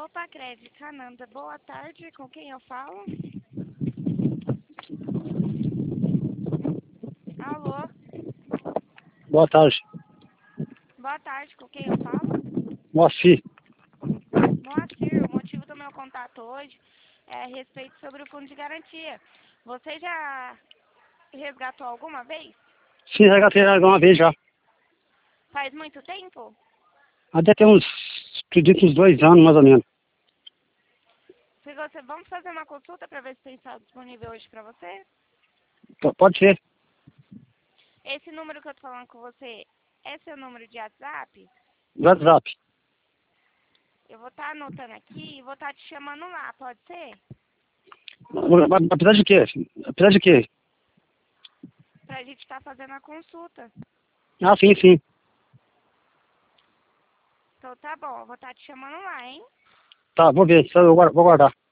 Opa, Crédito, Cananda, boa tarde, com quem eu falo? Alô, Boa tarde. boa tarde, com quem eu falo? Moacir. Moacir, o motivo do meu contato hoje é a respeito sobre o fundo de garantia. Você já resgatou alguma vez? Sim, resgatei uma vez já. Faz muito tempo? Até tem uns, acredito, uns 2 anos, mais ou menos. Se você, vamos fazer uma consulta para ver se tem saldo disponível hoje para você? Pode ser. Esse número que eu tô falando com você é seu número de WhatsApp? WhatsApp. Eu vou estar anotando aqui e vou estar te chamando lá, pode ser? Apesar de quê? Apesar de quê? Pra gente estar fazendo a consulta. Ah, sim, sim. Então tá bom, eu vou estar te chamando lá, hein? Tá, vou ver. Vou guardar.